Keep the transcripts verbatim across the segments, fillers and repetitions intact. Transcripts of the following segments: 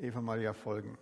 Eva Maria folgen.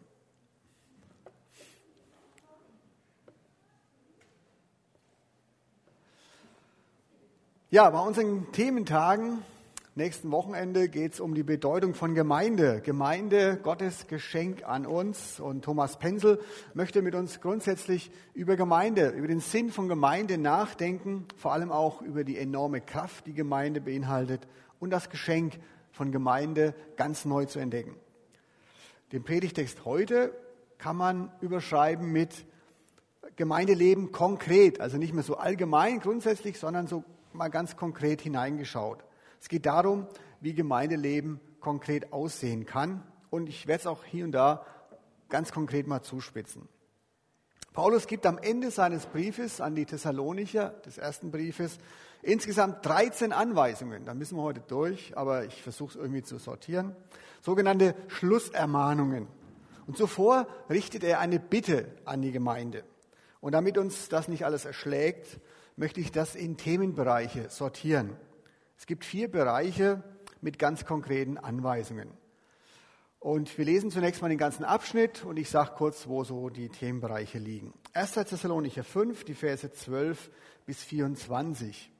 Ja, bei unseren Thementagen nächsten Wochenende geht es um die Bedeutung von Gemeinde. Gemeinde, Gottes Geschenk an uns. Und Thomas Penzel möchte mit uns grundsätzlich über Gemeinde, über den Sinn von Gemeinde nachdenken, vor allem auch über die enorme Kraft, die Gemeinde beinhaltet und das Geschenk von Gemeinde ganz neu zu entdecken. Den Predigtext heute kann man überschreiben mit Gemeindeleben konkret, also nicht mehr so allgemein grundsätzlich, sondern so mal ganz konkret hineingeschaut. Es geht darum, wie Gemeindeleben konkret aussehen kann. Und ich werde es auch hier und da ganz konkret mal zuspitzen. Paulus gibt am Ende seines Briefes an die Thessalonicher, des ersten Briefes, insgesamt dreizehn Anweisungen. Da müssen wir heute durch, aber ich versuche es irgendwie zu sortieren. Sogenannte Schlussermahnungen. Und zuvor richtet er eine Bitte an die Gemeinde. Und damit uns das nicht alles erschlägt, möchte ich das in Themenbereiche sortieren. Es gibt vier Bereiche mit ganz konkreten Anweisungen. Und wir lesen zunächst mal den ganzen Abschnitt und ich sage kurz, wo so die Themenbereiche liegen. erster Thessalonicher fünf, die Verse zwölf bis vierundzwanzig.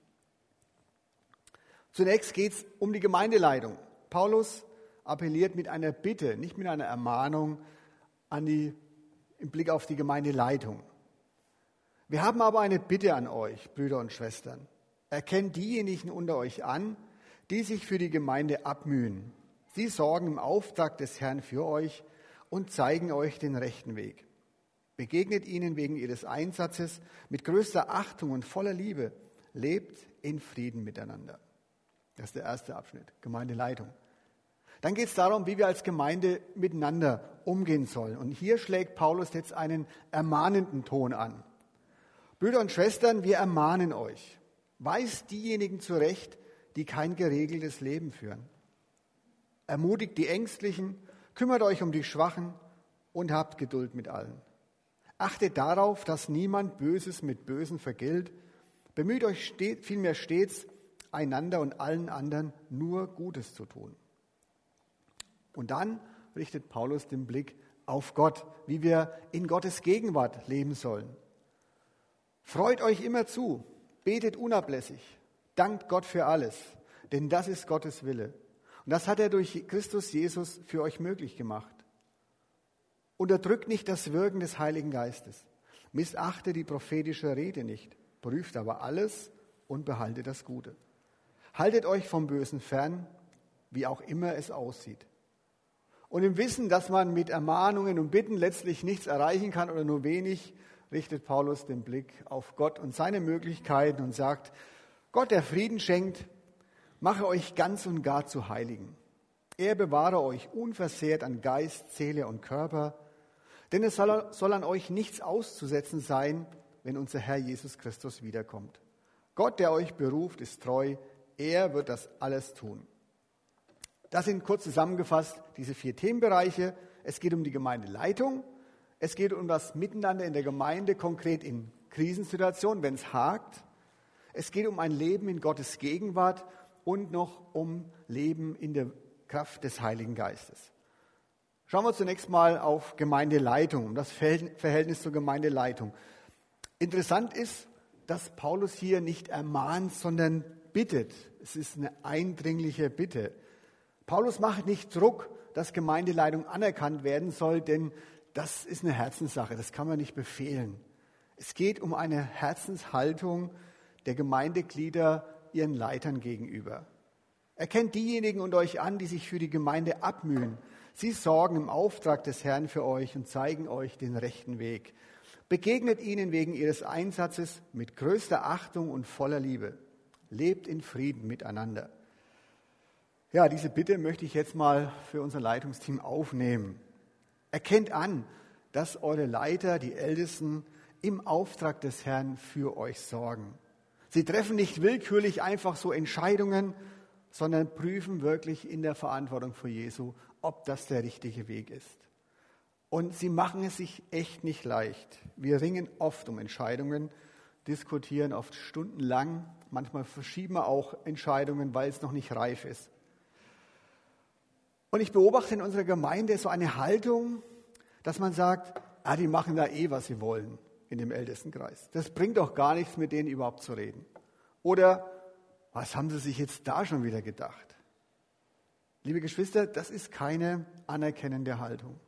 Zunächst geht es um die Gemeindeleitung. Paulus appelliert mit einer Bitte, nicht mit einer Ermahnung an die, im Blick auf die Gemeindeleitung. Wir haben aber eine Bitte an euch, Brüder und Schwestern. Erkennt diejenigen unter euch an, die sich für die Gemeinde abmühen. Sie sorgen im Auftrag des Herrn für euch und zeigen euch den rechten Weg. Begegnet ihnen wegen ihres Einsatzes mit größter Achtung und voller Liebe. Lebt in Frieden miteinander. Das ist der erste Abschnitt, Gemeindeleitung. Dann geht es darum, wie wir als Gemeinde miteinander umgehen sollen. Und hier schlägt Paulus jetzt einen ermahnenden Ton an. Brüder und Schwestern, wir ermahnen euch. Weist diejenigen zurecht, die kein geregeltes Leben führen. Ermutigt die Ängstlichen, kümmert euch um die Schwachen und habt Geduld mit allen. Achtet darauf, dass niemand Böses mit Bösen vergilt. Bemüht euch stets, vielmehr stets, einander und allen anderen nur Gutes zu tun. Und dann richtet Paulus den Blick auf Gott, wie wir in Gottes Gegenwart leben sollen. Freut euch immer zu. Betet unablässig, dankt Gott für alles, denn das ist Gottes Wille. Und das hat er durch Christus Jesus für euch möglich gemacht. Unterdrückt nicht das Wirken des Heiligen Geistes. Missachtet die prophetische Rede nicht, prüft aber alles und behaltet das Gute. Haltet euch vom Bösen fern, wie auch immer es aussieht. Und im Wissen, dass man mit Ermahnungen und Bitten letztlich nichts erreichen kann oder nur wenig, richtet Paulus den Blick auf Gott und seine Möglichkeiten und sagt, Gott, der Frieden schenkt, mache euch ganz und gar zu Heiligen. Er bewahre euch unversehrt an Geist, Seele und Körper, denn es soll, soll an euch nichts auszusetzen sein, wenn unser Herr Jesus Christus wiederkommt. Gott, der euch beruft, ist treu, er wird das alles tun. Das sind kurz zusammengefasst diese vier Themenbereiche. Es geht um die Gemeindeleitung. Es geht um das Miteinander in der Gemeinde, konkret in Krisensituationen, wenn es hakt. Es geht um ein Leben in Gottes Gegenwart und noch um Leben in der Kraft des Heiligen Geistes. Schauen wir zunächst mal auf Gemeindeleitung, um das Verhältnis zur Gemeindeleitung. Interessant ist, dass Paulus hier nicht ermahnt, sondern bittet. Es ist eine eindringliche Bitte. Paulus macht nicht Druck, dass Gemeindeleitung anerkannt werden soll, denn das ist eine Herzenssache, das kann man nicht befehlen. Es geht um eine Herzenshaltung der Gemeindeglieder ihren Leitern gegenüber. Erkennt diejenigen unter euch an, die sich für die Gemeinde abmühen. Sie sorgen im Auftrag des Herrn für euch und zeigen euch den rechten Weg. Begegnet ihnen wegen ihres Einsatzes mit größter Achtung und voller Liebe. Lebt in Frieden miteinander. Ja, diese Bitte möchte ich jetzt mal für unser Leitungsteam aufnehmen. Erkennt an, dass eure Leiter, die Ältesten, im Auftrag des Herrn für euch sorgen. Sie treffen nicht willkürlich einfach so Entscheidungen, sondern prüfen wirklich in der Verantwortung für Jesu, ob das der richtige Weg ist. Und sie machen es sich echt nicht leicht. Wir ringen oft um Entscheidungen, diskutieren oft stundenlang, manchmal verschieben wir auch Entscheidungen, weil es noch nicht reif ist. Und ich beobachte in unserer Gemeinde so eine Haltung, dass man sagt, ah, die machen da eh, was sie wollen in dem Ältestenkreis. Das bringt doch gar nichts, mit denen überhaupt zu reden. Oder, was haben sie sich jetzt da schon wieder gedacht? Liebe Geschwister, das ist keine anerkennende Haltung.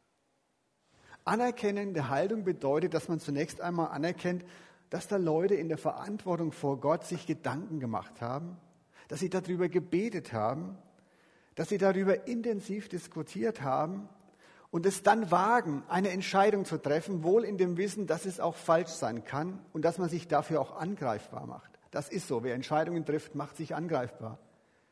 Anerkennende Haltung bedeutet, dass man zunächst einmal anerkennt, dass da Leute in der Verantwortung vor Gott sich Gedanken gemacht haben, dass sie darüber gebetet haben, dass sie darüber intensiv diskutiert haben und es dann wagen, eine Entscheidung zu treffen, wohl in dem Wissen, dass es auch falsch sein kann und dass man sich dafür auch angreifbar macht. Das ist so, wer Entscheidungen trifft, macht sich angreifbar.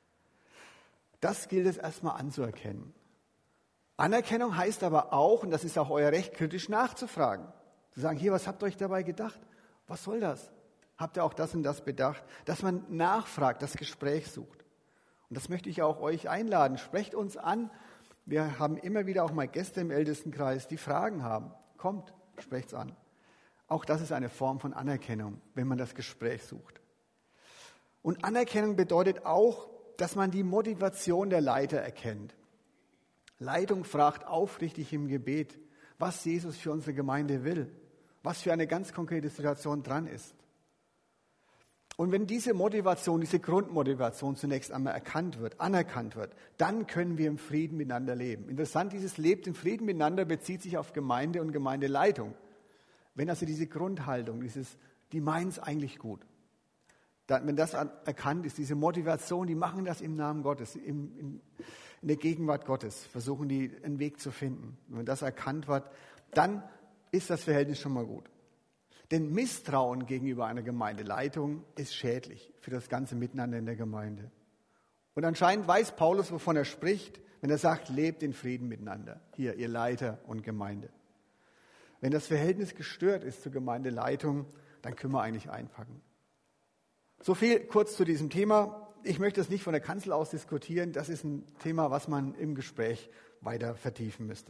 Das gilt es erstmal anzuerkennen. Anerkennung heißt aber auch, und das ist auch euer Recht, kritisch nachzufragen. Zu sagen, hier, was habt ihr euch dabei gedacht? Was soll das? Habt ihr auch das und das bedacht? Dass man nachfragt, das Gespräch sucht. Und das möchte ich auch euch einladen. Sprecht uns an. Wir haben immer wieder auch mal Gäste im Ältestenkreis, die Fragen haben. Kommt, sprecht's an. Auch das ist eine Form von Anerkennung, wenn man das Gespräch sucht. Und Anerkennung bedeutet auch, dass man die Motivation der Leiter erkennt. Leitung fragt aufrichtig im Gebet, was Jesus für unsere Gemeinde will, was für eine ganz konkrete Situation dran ist. Und wenn diese Motivation, diese Grundmotivation zunächst einmal erkannt wird, anerkannt wird, dann können wir im Frieden miteinander leben. Interessant, dieses Lebt im Frieden miteinander bezieht sich auf Gemeinde und Gemeindeleitung. Wenn also diese Grundhaltung, dieses, die meinen es eigentlich gut, dann, wenn das erkannt ist, diese Motivation, die machen das im Namen Gottes, im, in, in der Gegenwart Gottes, versuchen die einen Weg zu finden. Wenn das erkannt wird, dann ist das Verhältnis schon mal gut. Denn Misstrauen gegenüber einer Gemeindeleitung ist schädlich für das ganze Miteinander in der Gemeinde. Und anscheinend weiß Paulus, wovon er spricht, wenn er sagt, lebt in Frieden miteinander. Hier, ihr Leiter und Gemeinde. Wenn das Verhältnis gestört ist zur Gemeindeleitung, dann können wir eigentlich einpacken. So viel kurz zu diesem Thema. Ich möchte es nicht von der Kanzel aus diskutieren. Das ist ein Thema, was man im Gespräch weiter vertiefen müsste.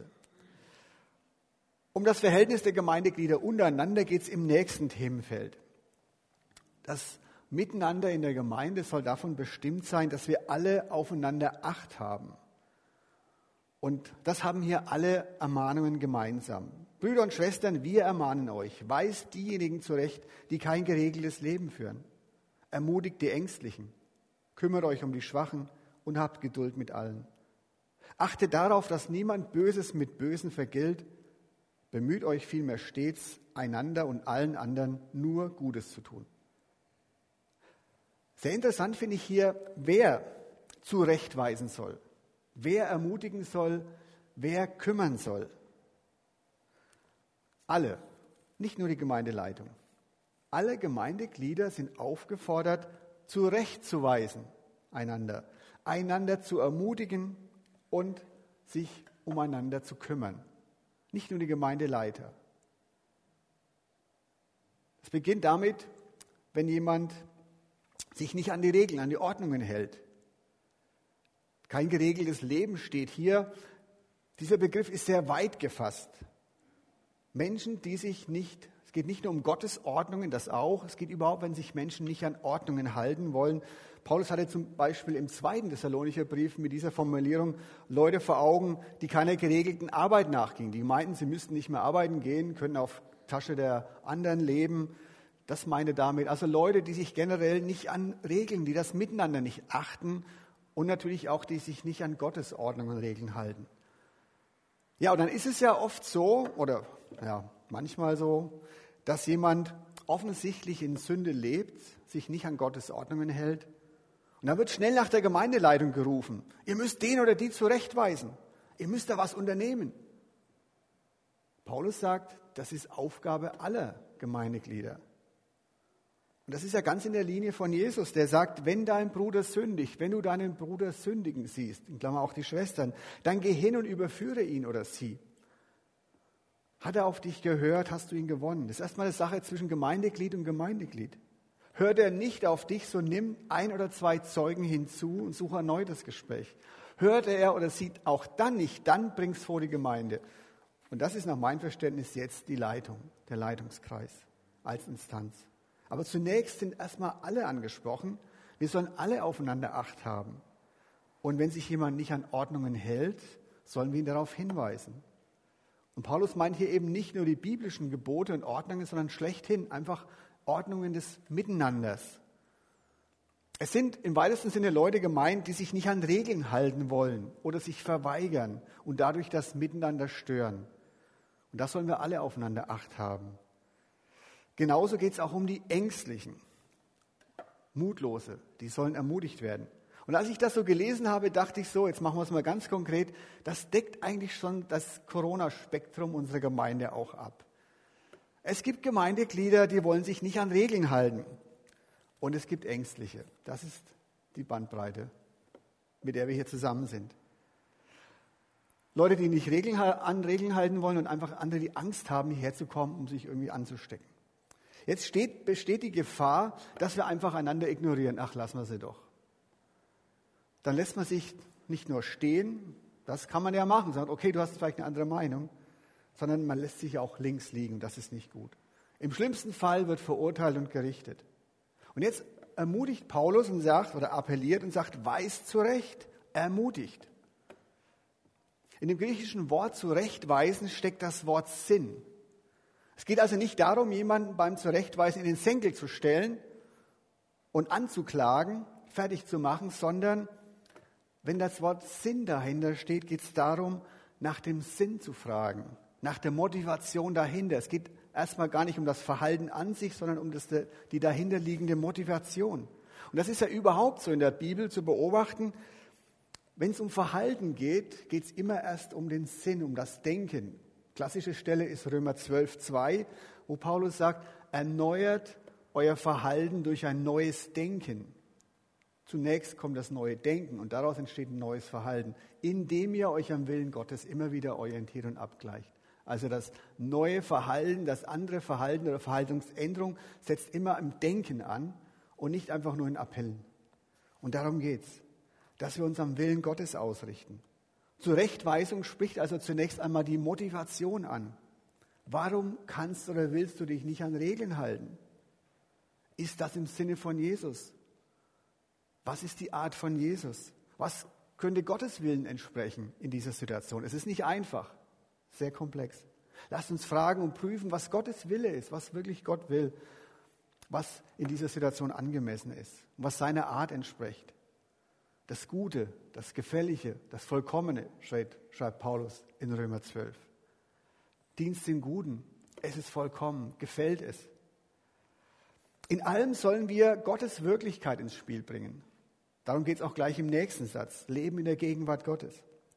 Um das Verhältnis der Gemeindeglieder untereinander geht es im nächsten Themenfeld. Das Miteinander in der Gemeinde soll davon bestimmt sein, dass wir alle aufeinander Acht haben. Und das haben hier alle Ermahnungen gemeinsam. Brüder und Schwestern, wir ermahnen euch, weist diejenigen zurecht, die kein geregeltes Leben führen. Ermutigt die Ängstlichen, kümmert euch um die Schwachen und habt Geduld mit allen. Achtet darauf, dass niemand Böses mit Bösen vergilt. Bemüht euch vielmehr stets, einander und allen anderen nur Gutes zu tun. Sehr interessant finde ich hier, wer zurechtweisen soll, wer ermutigen soll, wer kümmern soll. Alle, nicht nur die Gemeindeleitung. Alle Gemeindeglieder sind aufgefordert, zurechtzuweisen einander, einander zu ermutigen und sich umeinander zu kümmern. Nicht nur die Gemeindeleiter. Es beginnt damit, wenn jemand sich nicht an die Regeln, an die Ordnungen hält. Kein geregeltes Leben steht hier. Dieser Begriff ist sehr weit gefasst. Menschen, die sich nicht, es geht nicht nur um Gottes Ordnungen, das auch, es geht überhaupt, wenn sich Menschen nicht an Ordnungen halten wollen. Paulus hatte zum Beispiel im zweiten Thessalonicher Brief mit dieser Formulierung Leute vor Augen, die keiner geregelten Arbeit nachgingen. Die meinten, sie müssten nicht mehr arbeiten gehen, können auf Tasche der anderen leben. Das meinte damit. Also Leute, die sich generell nicht an Regeln, die das Miteinander nicht achten und natürlich auch, die sich nicht an Gottes Ordnungen und Regeln halten. Ja, und dann ist es ja oft so, oder ja, manchmal so, dass jemand offensichtlich in Sünde lebt, sich nicht an Gottes Ordnungen hält. Und dann wird schnell nach der Gemeindeleitung gerufen. Ihr müsst den oder die zurechtweisen. Ihr müsst da was unternehmen. Paulus sagt, das ist Aufgabe aller Gemeindeglieder. Und das ist ja ganz in der Linie von Jesus, der sagt, wenn dein Bruder sündigt, wenn du deinen Bruder sündigen siehst, in Klammer auch die Schwestern, dann geh hin und überführe ihn oder sie. Hat er auf dich gehört, hast du ihn gewonnen. Das ist erstmal eine Sache zwischen Gemeindeglied und Gemeindeglied. Hört er nicht auf dich, so nimm ein oder zwei Zeugen hinzu und suche erneut das Gespräch. Hört er oder sieht auch dann nicht, dann bring's vor die Gemeinde. Und das ist nach meinem Verständnis jetzt die Leitung, der Leitungskreis als Instanz. Aber zunächst sind erstmal alle angesprochen. Wir sollen alle aufeinander Acht haben. Und wenn sich jemand nicht an Ordnungen hält, sollen wir ihn darauf hinweisen. Und Paulus meint hier eben nicht nur die biblischen Gebote und Ordnungen, sondern schlechthin einfach Ordnungen des Miteinanders. Es sind im weitesten Sinne Leute gemeint, die sich nicht an Regeln halten wollen oder sich verweigern und dadurch das Miteinander stören. Und das sollen wir alle aufeinander Acht haben. Genauso geht es auch um die Ängstlichen, Mutlose, die sollen ermutigt werden. Und als ich das so gelesen habe, dachte ich so, jetzt machen wir es mal ganz konkret, das deckt eigentlich schon das Corona-Spektrum unserer Gemeinde auch ab. Es gibt Gemeindeglieder, die wollen sich nicht an Regeln halten. Und es gibt Ängstliche. Das ist die Bandbreite, mit der wir hier zusammen sind. Leute, die nicht Regeln, an Regeln halten wollen und einfach andere, die Angst haben, hierher zu kommen, um sich irgendwie anzustecken. Jetzt steht, besteht die Gefahr, dass wir einfach einander ignorieren. Ach, lassen wir sie doch. Dann lässt man sich nicht nur stehen, das kann man ja machen, sagt, okay, du hast vielleicht eine andere Meinung, sondern man lässt sich auch links liegen, das ist nicht gut. Im schlimmsten Fall wird verurteilt und gerichtet. Und jetzt ermutigt Paulus und sagt, oder appelliert und sagt, weist zurecht, ermutigt. In dem griechischen Wort zurechtweisen steckt das Wort Sinn. Es geht also nicht darum, jemanden beim Zurechtweisen in den Senkel zu stellen und anzuklagen, fertig zu machen, sondern wenn das Wort Sinn dahinter steht, geht es darum, nach dem Sinn zu fragen, nach der Motivation dahinter. Es geht erstmal gar nicht um das Verhalten an sich, sondern um das, die dahinterliegende Motivation. Und das ist ja überhaupt so in der Bibel zu beobachten. Wenn es um Verhalten geht, geht es immer erst um den Sinn, um das Denken. Klassische Stelle ist Römer zwölf, zwei, wo Paulus sagt, erneuert euer Verhalten durch ein neues Denken. Zunächst kommt das neue Denken und daraus entsteht ein neues Verhalten, indem ihr euch am Willen Gottes immer wieder orientiert und abgleicht. Also das neue Verhalten, das andere Verhalten oder Verhaltensänderung setzt immer im Denken an und nicht einfach nur in Appellen. Und darum geht es, dass wir uns am Willen Gottes ausrichten. Zurechtweisung spricht also zunächst einmal die Motivation an. Warum kannst oder willst du dich nicht an Regeln halten? Ist das im Sinne von Jesus? Was ist die Art von Jesus? Was könnte Gottes Willen entsprechen in dieser Situation? Es ist nicht einfach, sehr komplex. Lasst uns fragen und prüfen, was Gottes Wille ist, was wirklich Gott will, was in dieser Situation angemessen ist und was seiner Art entspricht. Das Gute, das Gefällige, das Vollkommene, schreibt, schreibt Paulus in Römer zwölf. Dienst den Guten, es ist vollkommen, gefällt es. In allem sollen wir Gottes Wirklichkeit ins Spiel bringen. Darum geht es auch gleich im nächsten Satz. Leben in der Gegenwart Gottes.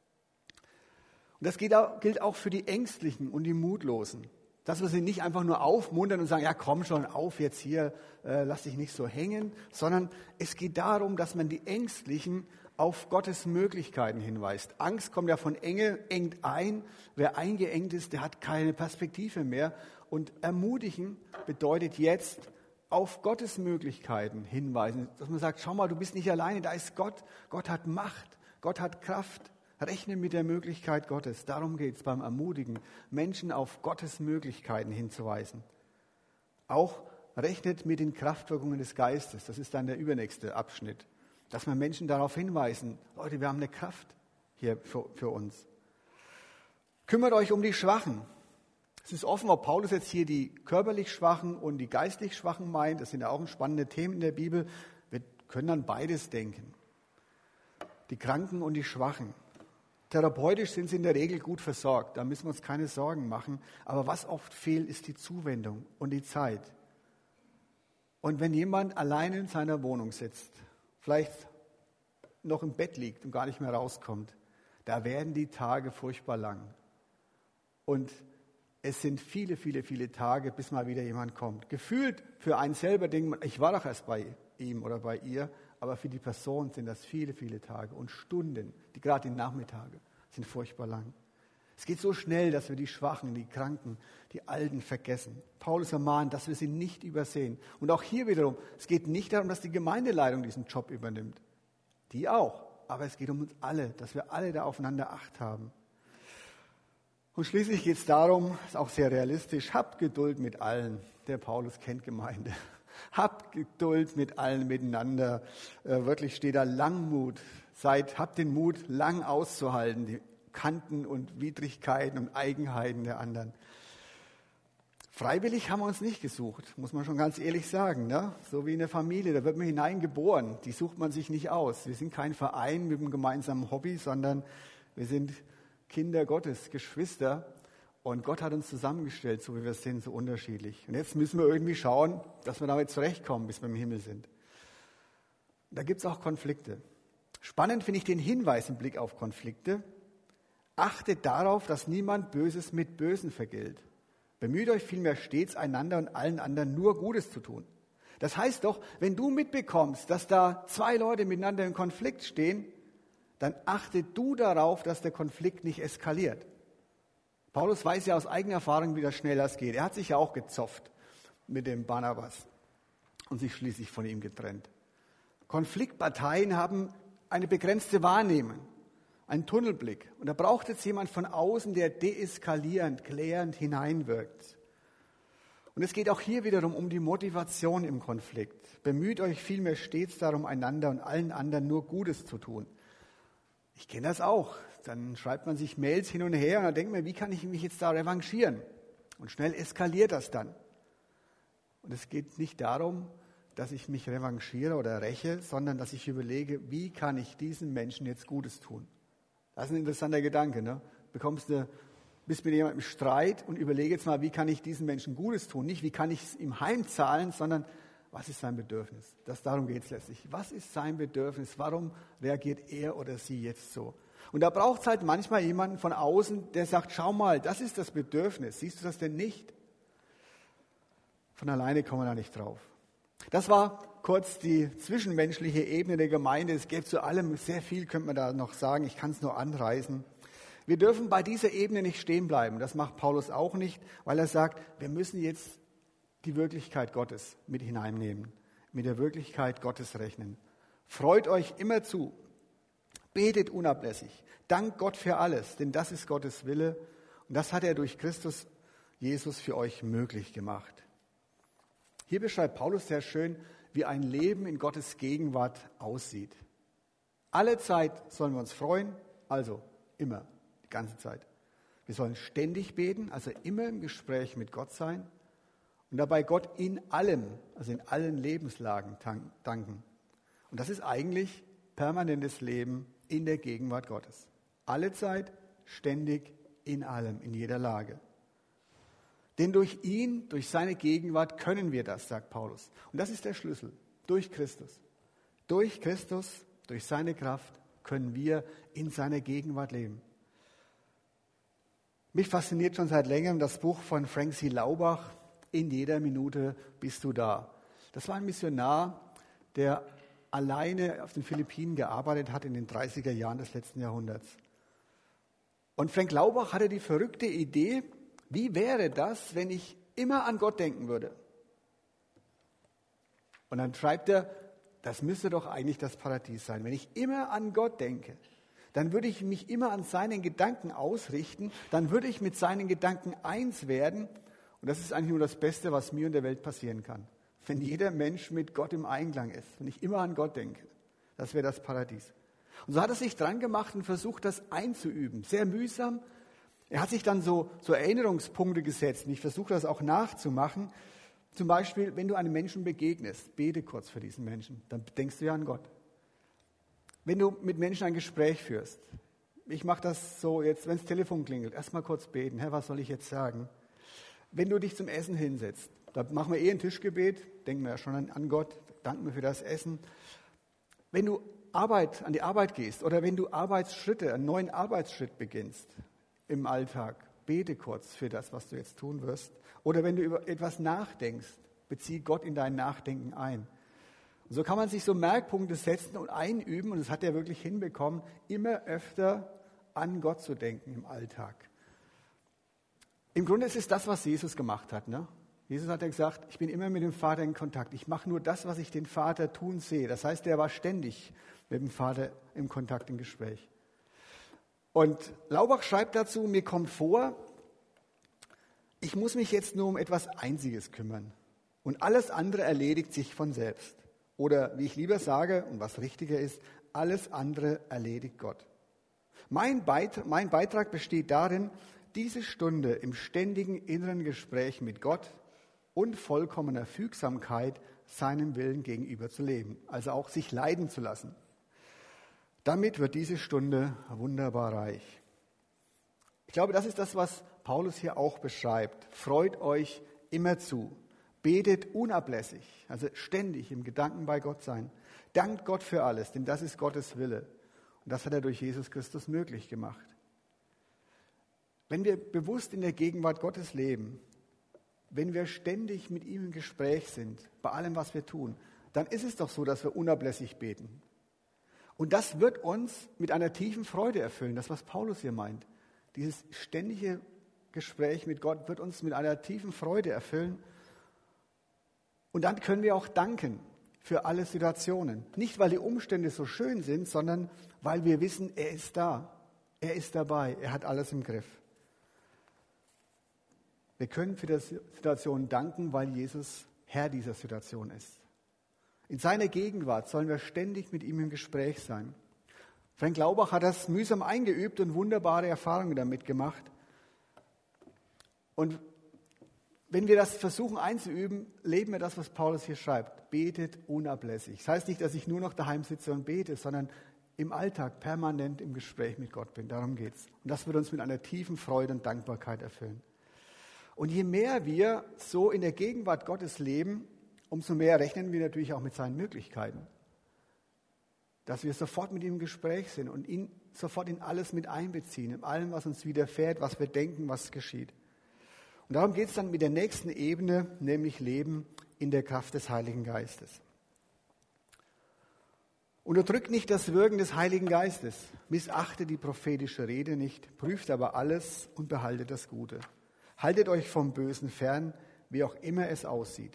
Und das gilt auch für die Ängstlichen und die Mutlosen. Dass wir sie nicht einfach nur aufmuntern und sagen, ja komm schon auf jetzt hier, äh, lass dich nicht so hängen, sondern es geht darum, dass man die Ängstlichen auf Gottes Möglichkeiten hinweist. Angst kommt ja von Enge, engt ein. Wer eingeengt ist, der hat keine Perspektive mehr. Und ermutigen bedeutet jetzt, auf Gottes Möglichkeiten hinweisen. Dass man sagt, schau mal, du bist nicht alleine, da ist Gott. Gott hat Macht, Gott hat Kraft. Rechne mit der Möglichkeit Gottes. Darum geht es beim Ermutigen, Menschen auf Gottes Möglichkeiten hinzuweisen. Auch rechnet mit den Kraftwirkungen des Geistes. Das ist dann der übernächste Abschnitt. Dass wir Menschen darauf hinweisen, Leute, wir haben eine Kraft hier für, für uns. Kümmert euch um die Schwachen. Es ist offen, ob Paulus jetzt hier die körperlich Schwachen und die geistlich Schwachen meint. Das sind ja auch spannende Themen in der Bibel. Wir können an beides denken. Die Kranken und die Schwachen. Therapeutisch sind sie in der Regel gut versorgt, da müssen wir uns keine Sorgen machen. Aber was oft fehlt, ist die Zuwendung und die Zeit. Und wenn jemand allein in seiner Wohnung sitzt, vielleicht noch im Bett liegt und gar nicht mehr rauskommt, da werden die Tage furchtbar lang. Und es sind viele, viele, viele Tage, bis mal wieder jemand kommt. Gefühlt für einen selber denkt man, ich war doch erst bei ihm oder bei ihr, aber für die Person sind das viele, viele Tage und Stunden, die gerade die Nachmittage sind furchtbar lang. Es geht so schnell, dass wir die Schwachen, die Kranken, die Alten vergessen. Paulus ermahnt, dass wir sie nicht übersehen. Und auch hier wiederum, es geht nicht darum, dass die Gemeindeleitung diesen Job übernimmt. Die auch, aber es geht um uns alle, dass wir alle da aufeinander Acht haben. Und schließlich geht es darum, ist auch sehr realistisch, habt Geduld mit allen. Der Paulus kennt Gemeinde. Habt Geduld mit allen miteinander. Äh, wirklich steht da Langmut. Seid, habt den Mut, lang auszuhalten, die Kanten und Widrigkeiten und Eigenheiten der anderen. Freiwillig haben wir uns nicht gesucht, muss man schon ganz ehrlich sagen. Ne? So wie in der Familie, da wird man hineingeboren, die sucht man sich nicht aus. Wir sind kein Verein mit einem gemeinsamen Hobby, sondern wir sind Kinder Gottes, Geschwister. Und Gott hat uns zusammengestellt, so wie wir sind, so unterschiedlich. Und jetzt müssen wir irgendwie schauen, dass wir damit zurechtkommen, bis wir im Himmel sind. Da gibt es auch Konflikte. Spannend finde ich den Hinweis im Blick auf Konflikte. Achtet darauf, dass niemand Böses mit Bösen vergilt. Bemüht euch vielmehr stets, einander und allen anderen nur Gutes zu tun. Das heißt doch, wenn du mitbekommst, dass da zwei Leute miteinander in Konflikt stehen, dann achte du darauf, dass der Konflikt nicht eskaliert. Paulus weiß ja aus eigener Erfahrung, wie das schnell das geht. Er hat sich ja auch gezopft mit dem Barnabas und sich schließlich von ihm getrennt. Konfliktparteien haben eine begrenzte Wahrnehmung, einen Tunnelblick. Und da braucht jetzt jemand von außen, der deeskalierend, klärend hineinwirkt. Und es geht auch hier wiederum um die Motivation im Konflikt. Bemüht euch vielmehr stets darum, einander und allen anderen nur Gutes zu tun. Ich kenne das auch. Dann schreibt man sich Mails hin und her und dann denkt man, wie kann ich mich jetzt da revanchieren? Und schnell eskaliert das dann. Und es geht nicht darum, dass ich mich revanchiere oder räche, sondern dass ich überlege, wie kann ich diesen Menschen jetzt Gutes tun? Das ist ein interessanter Gedanke. Ne? Bekommst du, bist mit jemandem im Streit und überlege jetzt mal, wie kann ich diesen Menschen Gutes tun? Nicht, wie kann ich es ihm heimzahlen, sondern was ist sein Bedürfnis? Das, darum geht es letztlich. Was ist sein Bedürfnis? Warum reagiert er oder sie jetzt so? Und da braucht es halt manchmal jemanden von außen, der sagt, schau mal, das ist das Bedürfnis. Siehst du das denn nicht? Von alleine kommen wir da nicht drauf. Das war kurz die zwischenmenschliche Ebene der Gemeinde. Es gäbe zu allem sehr viel, könnte man da noch sagen. Ich kann es nur anreißen. Wir dürfen bei dieser Ebene nicht stehen bleiben. Das macht Paulus auch nicht, weil er sagt, wir müssen jetzt die Wirklichkeit Gottes mit hineinnehmen, mit der Wirklichkeit Gottes rechnen. Freut euch immer zu. Betet unablässig. Dankt Gott für alles, denn das ist Gottes Wille. Und das hat er durch Christus Jesus für euch möglich gemacht. Hier beschreibt Paulus sehr schön, wie ein Leben in Gottes Gegenwart aussieht. Alle Zeit sollen wir uns freuen, also immer, die ganze Zeit. Wir sollen ständig beten, also immer im Gespräch mit Gott sein und dabei Gott in allem, also in allen Lebenslagen danken. Und das ist eigentlich permanentes Leben in der Gegenwart Gottes. Alle Zeit, ständig, in allem, in jeder Lage. Denn durch ihn, durch seine Gegenwart können wir das, sagt Paulus. Und das ist der Schlüssel, durch Christus. Durch Christus, durch seine Kraft können wir in seiner Gegenwart leben. Mich fasziniert schon seit längerem das Buch von Frank C. Laubach, In jeder Minute bist du da. Das war ein Missionar, der alleine auf den Philippinen gearbeitet hat in den dreißiger Jahren des letzten Jahrhunderts. Und Frank Laubach hatte die verrückte Idee, wie wäre das, wenn ich immer an Gott denken würde? Und dann schreibt er, das müsste doch eigentlich das Paradies sein. Wenn ich immer an Gott denke, dann würde ich mich immer an seinen Gedanken ausrichten, dann würde ich mit seinen Gedanken eins werden. Und das ist eigentlich nur das Beste, was mir und der Welt passieren kann. Wenn jeder Mensch mit Gott im Einklang ist, wenn ich immer an Gott denke, das wäre das Paradies. Und so hat er sich dran gemacht und versucht, das einzuüben. Sehr mühsam. Er hat sich dann so, so Erinnerungspunkte gesetzt und ich versuche das auch nachzumachen. Zum Beispiel, wenn du einem Menschen begegnest, bete kurz für diesen Menschen, dann denkst du ja an Gott. Wenn du mit Menschen ein Gespräch führst, ich mache das so jetzt, wenn das Telefon klingelt, erstmal kurz beten, Herr, was soll ich jetzt sagen? Wenn du dich zum Essen hinsetzt, da machen wir eh ein Tischgebet, denken wir ja schon an, an Gott, danken wir für das Essen. Wenn du Arbeit, an die Arbeit gehst oder wenn du Arbeitsschritte, einen neuen Arbeitsschritt beginnst im Alltag, bete kurz für das, was du jetzt tun wirst. Oder wenn du über etwas nachdenkst, bezieh Gott in dein Nachdenken ein. Und so kann man sich so Merkpunkte setzen und einüben, und das hat er wirklich hinbekommen, immer öfter an Gott zu denken im Alltag. Im Grunde ist es das, was Jesus gemacht hat. Ne? Jesus hat ja gesagt, ich bin immer mit dem Vater in Kontakt. Ich mache nur das, was ich den Vater tun sehe. Das heißt, er war ständig mit dem Vater im Kontakt, im Gespräch. Und Laubach schreibt dazu, mir kommt vor, ich muss mich jetzt nur um etwas Einziges kümmern. Und alles andere erledigt sich von selbst. Oder wie ich lieber sage und was richtiger ist, alles andere erledigt Gott. Mein Beitrag, mein Beitrag besteht darin, diese Stunde im ständigen inneren Gespräch mit Gott und vollkommener Fügsamkeit seinem Willen gegenüber zu leben. Also auch sich leiden zu lassen. Damit wird diese Stunde wunderbar reich. Ich glaube, das ist das, was Paulus hier auch beschreibt. Freut euch immer zu. Betet unablässig, also ständig im Gedanken bei Gott sein. Dankt Gott für alles, denn das ist Gottes Wille. Und das hat er durch Jesus Christus möglich gemacht. Wenn wir bewusst in der Gegenwart Gottes leben, wenn wir ständig mit ihm im Gespräch sind, bei allem, was wir tun, dann ist es doch so, dass wir unablässig beten. Und das wird uns mit einer tiefen Freude erfüllen, das, was Paulus hier meint. Dieses ständige Gespräch mit Gott wird uns mit einer tiefen Freude erfüllen. Und dann können wir auch danken für alle Situationen. Nicht, weil die Umstände so schön sind, sondern weil wir wissen, er ist da. Er ist dabei. Er hat alles im Griff. Wir können für die Situation danken, weil Jesus Herr dieser Situation ist. In seiner Gegenwart sollen wir ständig mit ihm im Gespräch sein. Frank Laubach hat das mühsam eingeübt und wunderbare Erfahrungen damit gemacht. Und wenn wir das versuchen einzuüben, leben wir das, was Paulus hier schreibt. Betet unablässig. Das heißt nicht, dass ich nur noch daheim sitze und bete, sondern im Alltag permanent im Gespräch mit Gott bin. Darum geht's. Und das wird uns mit einer tiefen Freude und Dankbarkeit erfüllen. Und je mehr wir so in der Gegenwart Gottes leben, umso mehr rechnen wir natürlich auch mit seinen Möglichkeiten. Dass wir sofort mit ihm im Gespräch sind und ihn sofort in alles mit einbeziehen, in allem, was uns widerfährt, was wir denken, was geschieht. Und darum geht es dann mit der nächsten Ebene, nämlich Leben in der Kraft des Heiligen Geistes. Unterdrückt nicht das Wirken des Heiligen Geistes, missachte die prophetische Rede nicht, prüft aber alles und behaltet das Gute. Haltet euch vom Bösen fern, wie auch immer es aussieht.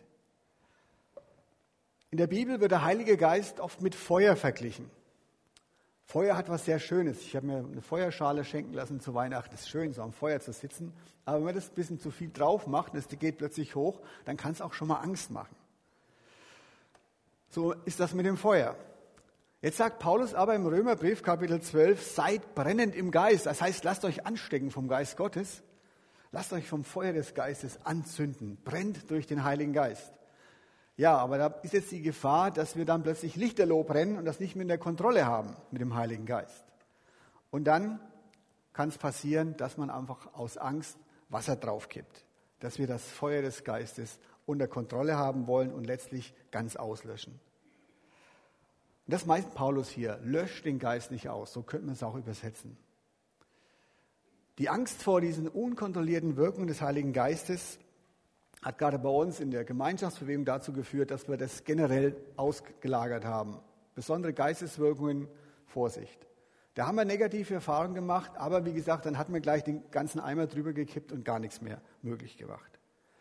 In der Bibel wird der Heilige Geist oft mit Feuer verglichen. Feuer hat was sehr Schönes. Ich habe mir eine Feuerschale schenken lassen zu Weihnachten. Es ist schön, so am Feuer zu sitzen. Aber wenn man das ein bisschen zu viel drauf macht und es geht plötzlich hoch, dann kann es auch schon mal Angst machen. So ist das mit dem Feuer. Jetzt sagt Paulus aber im Römerbrief, Kapitel zwölf, seid brennend im Geist. Das heißt, lasst euch anstecken vom Geist Gottes. Lasst euch vom Feuer des Geistes anzünden. Brennt durch den Heiligen Geist. Ja, aber da ist jetzt die Gefahr, dass wir dann plötzlich lichterloh brennen und das nicht mehr in der Kontrolle haben mit dem Heiligen Geist. Und dann kann es passieren, dass man einfach aus Angst Wasser draufkippt. Dass wir das Feuer des Geistes unter Kontrolle haben wollen und letztlich ganz auslöschen. Und das meint Paulus hier, löscht den Geist nicht aus, so könnte man es auch übersetzen. Die Angst vor diesen unkontrollierten Wirkungen des Heiligen Geistes hat gerade bei uns in der Gemeinschaftsbewegung dazu geführt, dass wir das generell ausgelagert haben. Besondere Geisteswirkungen, Vorsicht. Da haben wir negative Erfahrungen gemacht, aber wie gesagt, dann hatten wir gleich den ganzen Eimer drüber gekippt und gar nichts mehr möglich gemacht.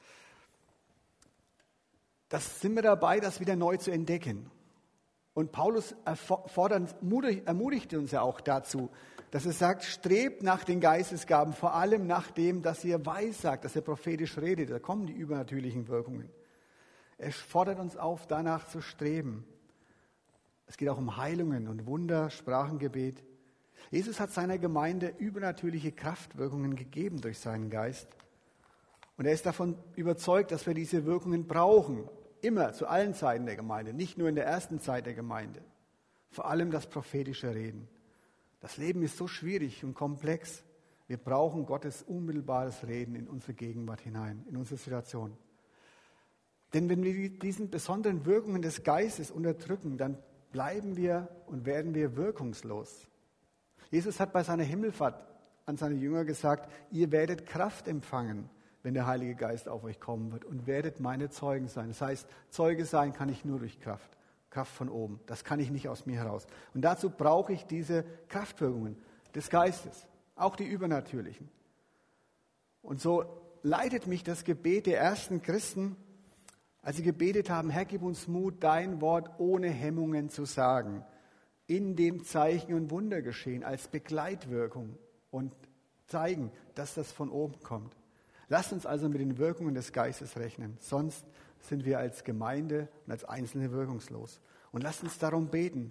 Das sind wir dabei, das wieder neu zu entdecken. Und Paulus erfordert, ermutigt uns ja auch dazu, dass er sagt, strebt nach den Geistesgaben, vor allem nach dem, dass ihr weissagt, dass ihr prophetisch redet. Da kommen die übernatürlichen Wirkungen. Er fordert uns auf, danach zu streben. Es geht auch um Heilungen und Wunder, Sprachengebet. Jesus hat seiner Gemeinde übernatürliche Kraftwirkungen gegeben durch seinen Geist. Und er ist davon überzeugt, dass wir diese Wirkungen brauchen. Immer, zu allen Zeiten der Gemeinde, nicht nur in der ersten Zeit der Gemeinde. Vor allem das prophetische Reden. Das Leben ist so schwierig und komplex. Wir brauchen Gottes unmittelbares Reden in unsere Gegenwart hinein, in unsere Situation. Denn wenn wir diesen besonderen Wirkungen des Geistes unterdrücken, dann bleiben wir und werden wir wirkungslos. Jesus hat bei seiner Himmelfahrt an seine Jünger gesagt, ihr werdet Kraft empfangen, wenn der Heilige Geist auf euch kommen wird und werdet meine Zeugen sein. Das heißt, Zeuge sein kann ich nur durch Kraft. Kraft von oben. Das kann ich nicht aus mir heraus. Und dazu brauche ich diese Kraftwirkungen des Geistes, auch die übernatürlichen. Und so leitet mich das Gebet der ersten Christen, als sie gebetet haben, Herr, gib uns Mut, dein Wort ohne Hemmungen zu sagen, in dem Zeichen und Wunder geschehen, als Begleitwirkung und zeigen, dass das von oben kommt. Lasst uns also mit den Wirkungen des Geistes rechnen, sonst sind wir als Gemeinde und als Einzelne wirkungslos. Und lasst uns darum beten.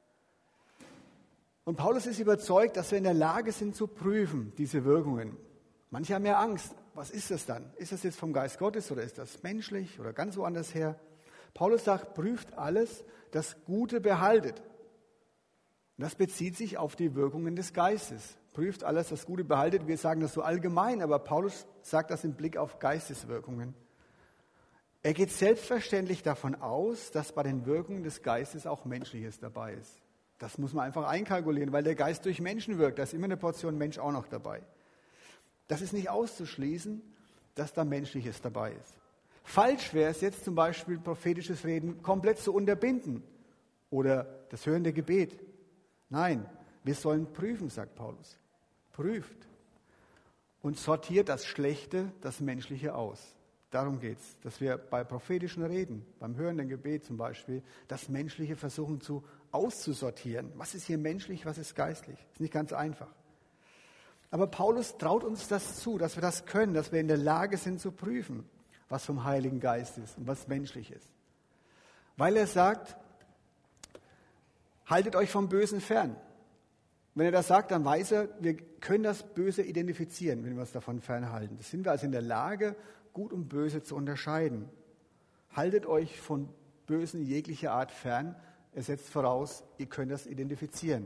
Und Paulus ist überzeugt, dass wir in der Lage sind zu prüfen, diese Wirkungen. Manche haben ja Angst. Was ist das dann? Ist das jetzt vom Geist Gottes oder ist das menschlich oder ganz woanders her? Paulus sagt, prüft alles, das Gute behaltet. Und das bezieht sich auf die Wirkungen des Geistes. Prüft alles, das Gute behaltet. Wir sagen das so allgemein, aber Paulus sagt das im Blick auf Geisteswirkungen. Er geht selbstverständlich davon aus, dass bei den Wirkungen des Geistes auch Menschliches dabei ist. Das muss man einfach einkalkulieren, weil der Geist durch Menschen wirkt. Da ist immer eine Portion Mensch auch noch dabei. Das ist nicht auszuschließen, dass da Menschliches dabei ist. Falsch wäre es jetzt zum Beispiel, prophetisches Reden komplett zu unterbinden oder das hörende Gebet. Nein, wir sollen prüfen, sagt Paulus. Prüft und sortiert das Schlechte, das Menschliche aus. Darum geht es, dass wir bei prophetischen Reden, beim hörenden Gebet zum Beispiel, das Menschliche versuchen zu auszusortieren. Was ist hier menschlich, was ist geistlich? Ist nicht ganz einfach. Aber Paulus traut uns das zu, dass wir das können, dass wir in der Lage sind zu prüfen, was vom Heiligen Geist ist und was menschlich ist. Weil er sagt, haltet euch vom Bösen fern. Wenn er das sagt, dann weiß er, wir können das Böse identifizieren, wenn wir uns davon fernhalten. Das sind wir also in der Lage, Gut und Böse zu unterscheiden. Haltet euch von Bösen jeglicher Art fern. Er setzt voraus, ihr könnt das identifizieren.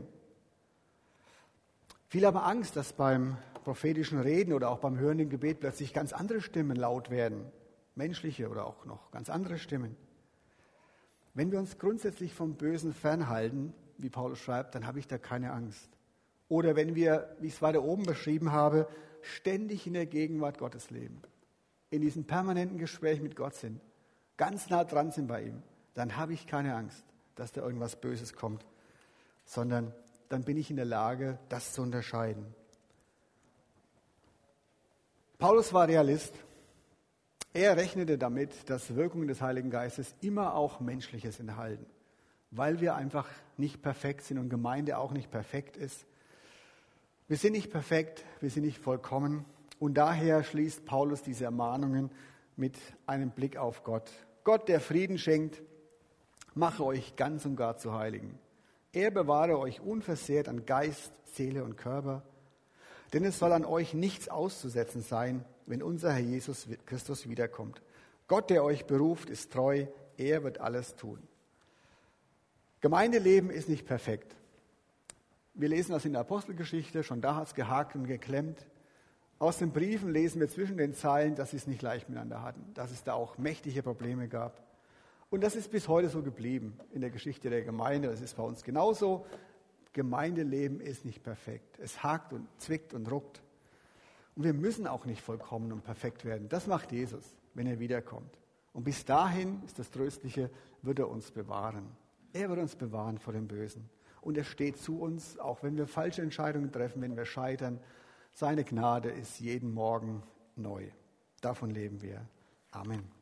Viele haben Angst, dass beim prophetischen Reden oder auch beim hörenden Gebet plötzlich ganz andere Stimmen laut werden. Menschliche oder auch noch ganz andere Stimmen. Wenn wir uns grundsätzlich vom Bösen fernhalten, wie Paulus schreibt, dann habe ich da keine Angst. Oder wenn wir, wie ich es weiter oben beschrieben habe, ständig in der Gegenwart Gottes leben, in diesem permanenten Gespräch mit Gott sind, ganz nah dran sind bei ihm, dann habe ich keine Angst, dass da irgendwas Böses kommt, sondern dann bin ich in der Lage, das zu unterscheiden. Paulus war Realist. Er rechnete damit, dass Wirkungen des Heiligen Geistes immer auch Menschliches enthalten, weil wir einfach nicht perfekt sind und Gemeinde auch nicht perfekt ist. Wir sind nicht perfekt, wir sind nicht vollkommen und daher schließt Paulus diese Ermahnungen mit einem Blick auf Gott. Gott, der Frieden schenkt, mache euch ganz und gar zu Heiligen. Er bewahre euch unversehrt an Geist, Seele und Körper, denn es soll an euch nichts auszusetzen sein, wenn unser Herr Jesus Christus wiederkommt. Gott, der euch beruft, ist treu, er wird alles tun. Gemeindeleben ist nicht perfekt. Wir lesen das in der Apostelgeschichte, schon da hat es gehakt und geklemmt. Aus den Briefen lesen wir zwischen den Zeilen, dass sie es nicht leicht miteinander hatten, dass es da auch mächtige Probleme gab. Und das ist bis heute so geblieben in der Geschichte der Gemeinde. Das ist bei uns genauso. Gemeindeleben ist nicht perfekt. Es hakt und zwickt und ruckt. Und wir müssen auch nicht vollkommen und perfekt werden. Das macht Jesus, wenn er wiederkommt. Und bis dahin, ist das Tröstliche, wird er uns bewahren. Er wird uns bewahren vor dem Bösen. Und er steht zu uns, auch wenn wir falsche Entscheidungen treffen, wenn wir scheitern. Seine Gnade ist jeden Morgen neu. Davon leben wir. Amen.